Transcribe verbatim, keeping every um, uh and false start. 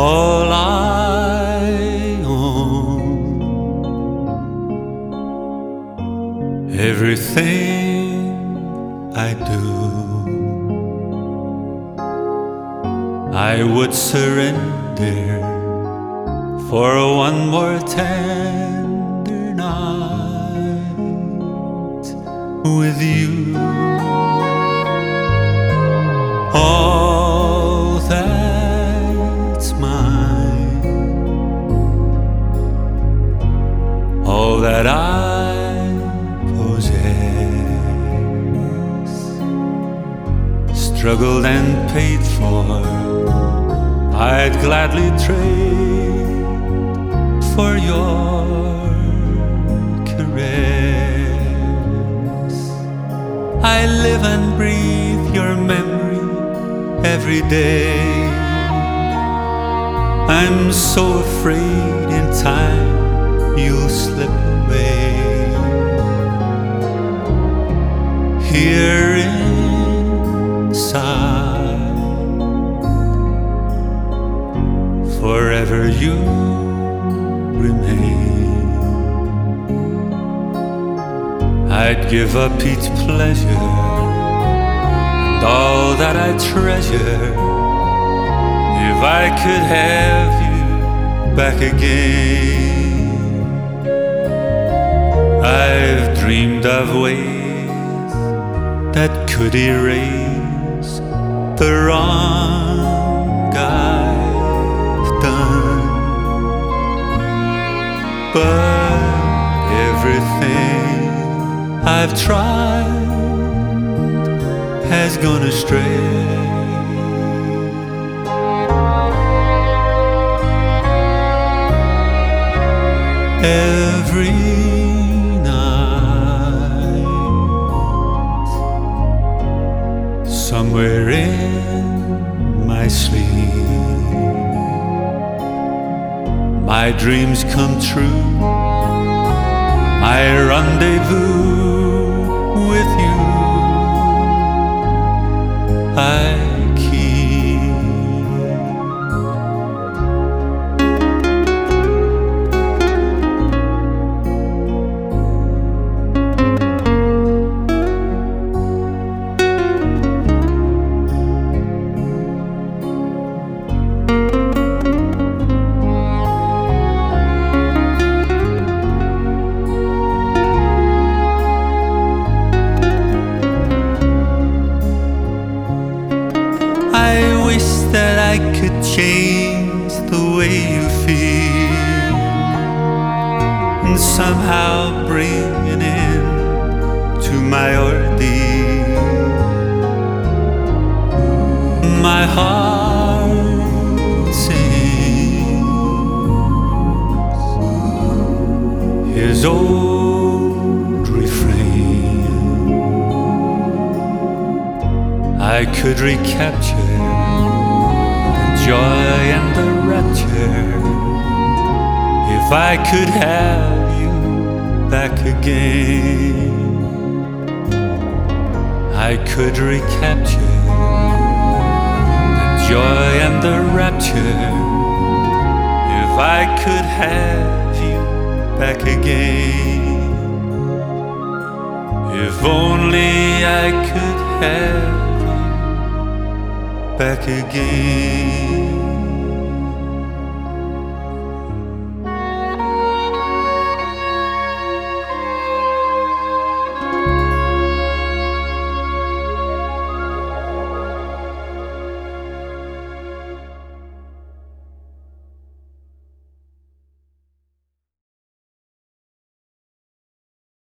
all I own, everything I do, I would surrender for one more tender night with you. All that's mine, all that I possess, struggled and paid for, I'd gladly trade for your caress. I live and breathe your memory every day. I'm so afraid in time you'll slip away. Here inside, forever you remain. I'd give up each pleasure and all that I treasure if I could have you back again. I've dreamed of ways that could erase the wrong I've done, but everything I've tried has gone astray. Every night, somewhere in my sleep, my dreams come true, my rendezvous with you I that I could change the way you feel and somehow bring an end to my ordeal. My heart sings his old refrain. I could recapture joy and the rapture if I could have you back again. I could recapture the joy and the rapture if I could have you back again. If only I could have you back again.